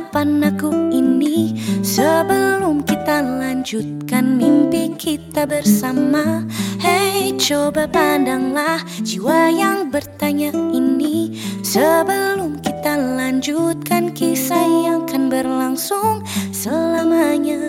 hadapan aku ini, sebelum kita lanjutkan mimpi kita bersama. Hey, coba pandanglah jiwa yang bertanya ini, sebelum kita lanjutkan kisah yang kan berlangsung selamanya.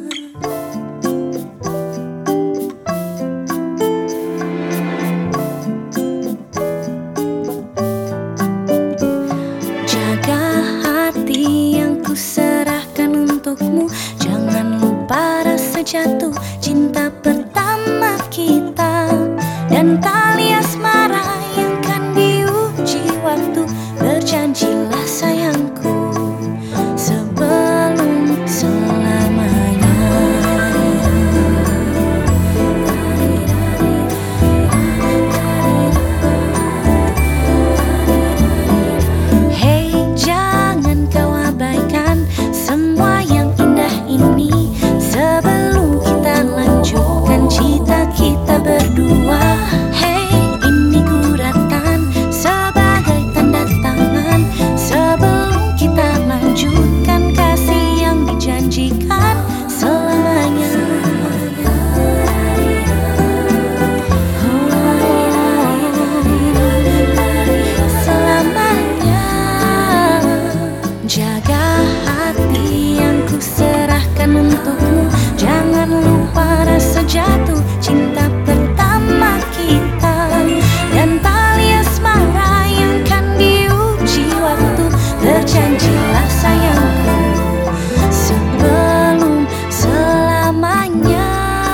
Serahkan untukmu, jangan lupa rasa jatuh cinta pertama kita, dan tali asmara yang kan diuji waktu. Berjanjilah sayangku sebelum selamanya. Hey, jangan kau abaikan semua yang indah ini, sebelum kita lanjutkan cita kita berdua. Hey, ini guratan sebagai tanda tangan, sebelum kita lanjutkan kasih yang dijanjikan selamanya. Selamanya. Jaga hati yang ku serahkan untukmu, jangan lupa rasa jatuh cinta pertama kita, dan tali asmara yang kan diuji waktu. Berjanjilah sayangku sebelum selamanya.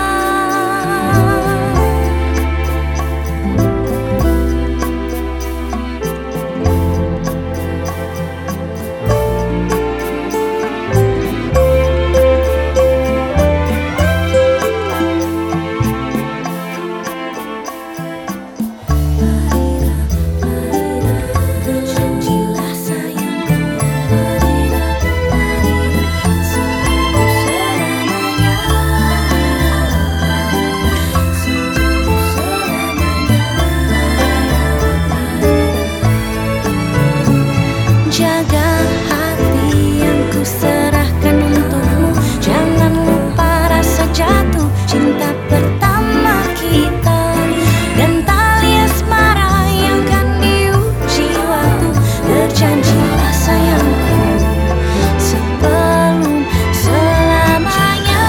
Jaga hati yang ku serahkan untukmu, jangan lupa rasa jatuh cinta pertama kita, dan tali asmara yang kan diuji waktu. Berjanjilah sayangku sebelum selamanya.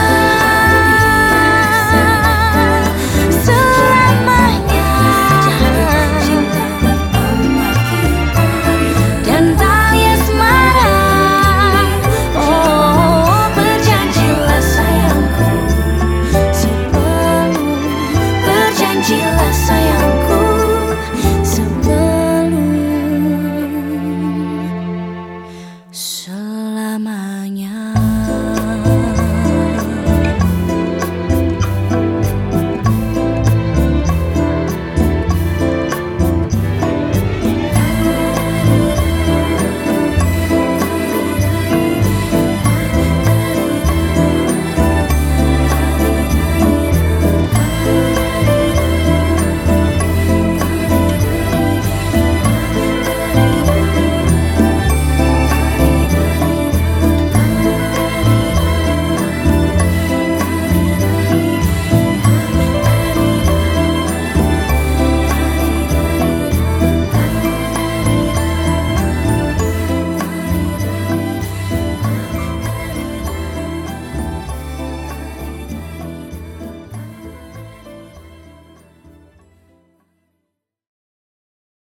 Selamanya. Dan tali asmara, oh, berjanjilah sayangku sebelum, berjanjilah sayangku sebelum selamanya.